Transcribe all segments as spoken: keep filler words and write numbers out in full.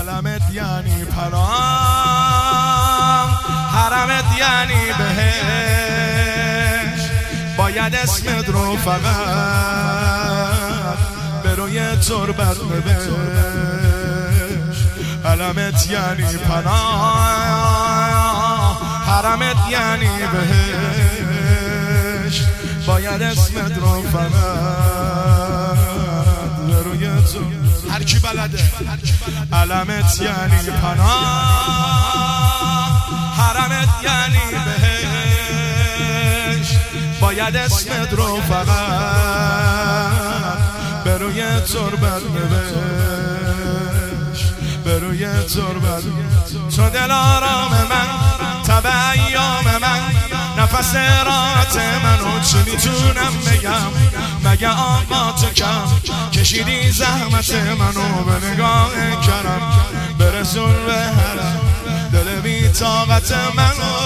علمت یعنی پناه، حرمت یعنی بهش، باید اسمت رو فقط به روی تربت نبش. علمت یعنی پناه، حرمت یعنی بهش، باید اسمت رو فقط به روی تربت. هر کی بلده. علمت یعنی پناه، حرمت یعنی بهش، باید اسمت رو فقط به روی تربت نوشت، به روی تربت. تو دل آرام من، تب ایام من، نفس راحت منو چی میتونم بگم؟ مگه آقا تو کم کشیدی زحمت منو به نگاه کرم، برسون به حرم دل بی طاقت منو.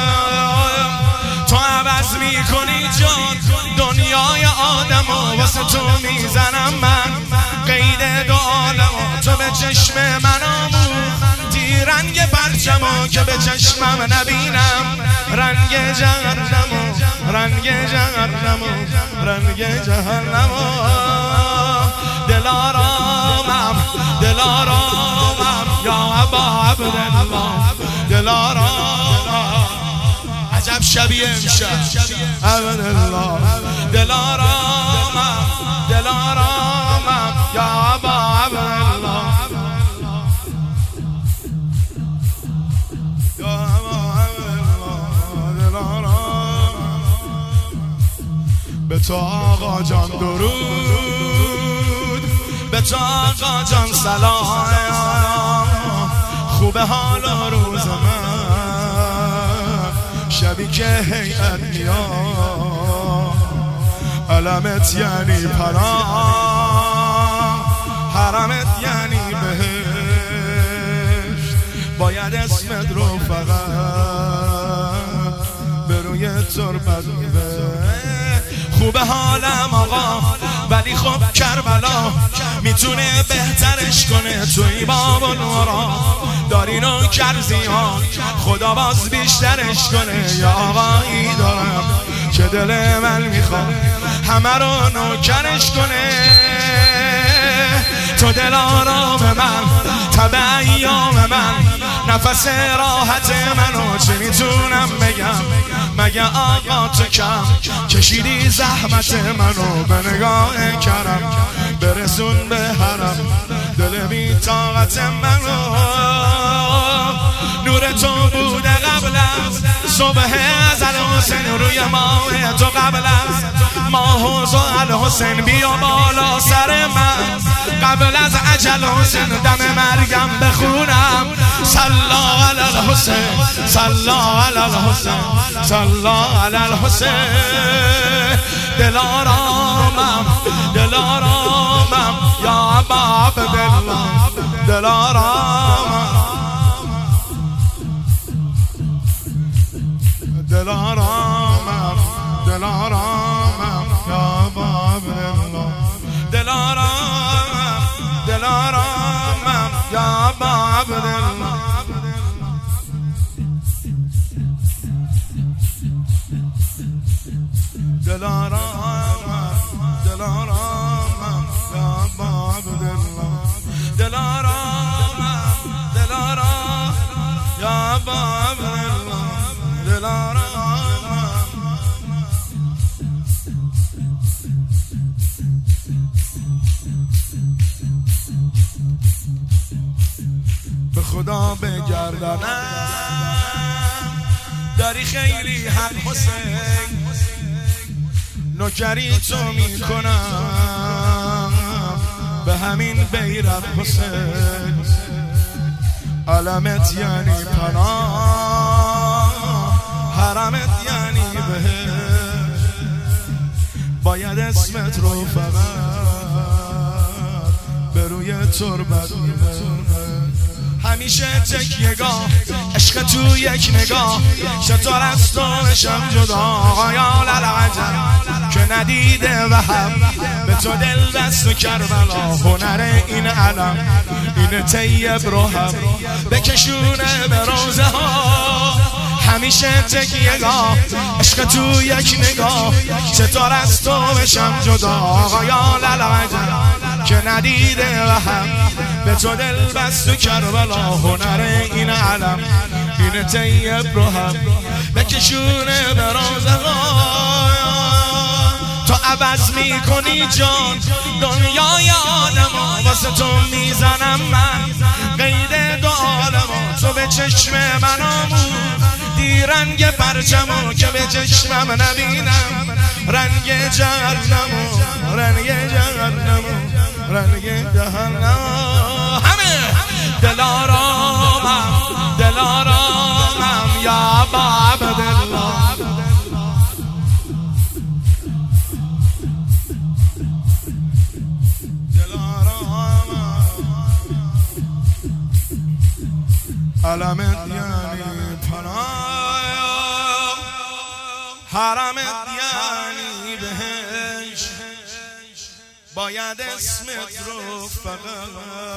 تو عوض میکنی جان دنیای آدمو، واسه تو میزنم من قید دو عالمو. تو به چشم من آموختی رنگ پرچمو که به چشمم نبینم رنگ جهنمو، رنگ جهنمو، رنگ جهنمو. دل آرامم، دل آرامم یا ابا عبدالله، دل آرامم. عجب شبیه امشب عبدالله. دل آرامم، دل آرامم یا ابا عبدالله، یا ابا عبدالله. دل آرامم. به تو آقا جان درود، به تو آقا جان سلام. خوبه حال و روز من شبی که هیئت میاد. علمت یعنی پناه، حرمت یعنی بهشت، باید اسمت رو فقط به روی تربت نوشت. خوبه حالم آقا ولی خب کربلا میتونه بهترش کنه. توی باب و نورا داری نوکر ها، خدا باز بیشترش کنه. یا آقایی دارم که دل من میخواد همه رو نوکرش کنه. تو دل آرام من، تب ایام من، نفس راحت منو چه میتونم بگم؟ مگه آقا تو کم کشیدی زحمت منو به نگاه کرم، برسون به حرم دل بی طاقت منو. نور تو بوده قبل از صبح ازل حسین، روی ماه تو قبل از ماه و زحل حسین. بیا بالا سر من قبل از اجل حسین، دم مرگم بخونم صلا علی الحسین، صلا علی الحسین، صلا علی الحسین. دل آرامم، دل آرامم یا ابا عبدالله، دل آرامم، دل آرامم، دل آرامم یا ابا عبدالله، دل آرامم، دل آرامم یا ابا عبدالله. دل آرامم، دل آرامم یا ابا عبدالله، دل آرامم، دل آرامم یا ابا عبدالله، دل آرامم. به خدا بگردانم داری خیلی حق حسین، نوکری تو میکنم به همین بیرق حسین. علمت یعنی پناه، حرمت یعنی بهشت، باید اسمت رو فقط به روی تربت نوشت. همیشه تکیه‌گاه عشق تو یک نگاه، چطور از تو بشم جدا یا للعجب که ندیده و هم به تو دل دست و کربلا. هنر این علم این این طیب رو هم بکشونه به روزه ها. همیشه تکیهگاه عشق تو یک نگاه، چطور از تو بشم جدا آقا للعجب که ندیده و هم به تو دل بست و کربلا. هنر این علم این طیب رو هم بکشونه به روزه ها. تو عوض میکنی جان دنیای آدم، واسه تو میزنم من قید دو عالم. تو به چشم من آمون دی رنگ پرچمو که به چشمم نبینم رنگ جهنمو رنگ جهنمو رنگ جهنمو. همه دلارامم دلارامم یا باب دلار. علمت یعنی پناه، حرمت یعنی بهش، باید اسمت رو فقط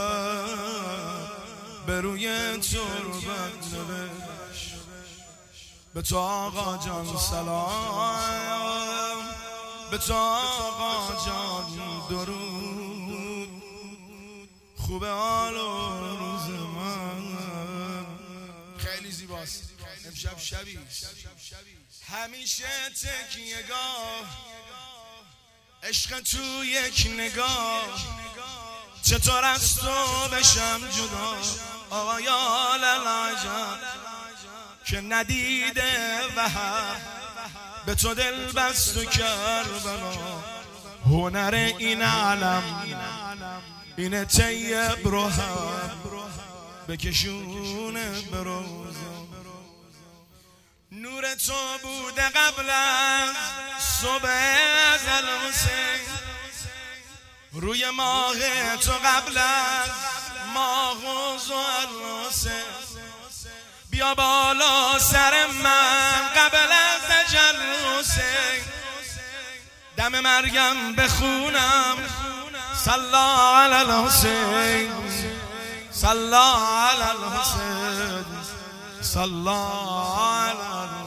به روی تربت نوشت. به تو آقا جان سلام، به تو آقا جان درود، خوبه حال و روز من خیلی زیباست. امشب شبیست همیشه تکیهگاه عشق تو یک نگاه، چطور از تو بشم جدا آقا یا للعجب که ندیده و هم به تو دل بست و کربلا. هنر این علم این طیب رو هم بکشونه به روزه. نور تو بوده قبل از صبح ازل حسین، روی ماه تو قبل از ماه و زهر حسین. بیا بالا سر من قبل از اجل حسین، دم مرگم بخونم صلا علی الحسین صلا علی الحسین صلا علی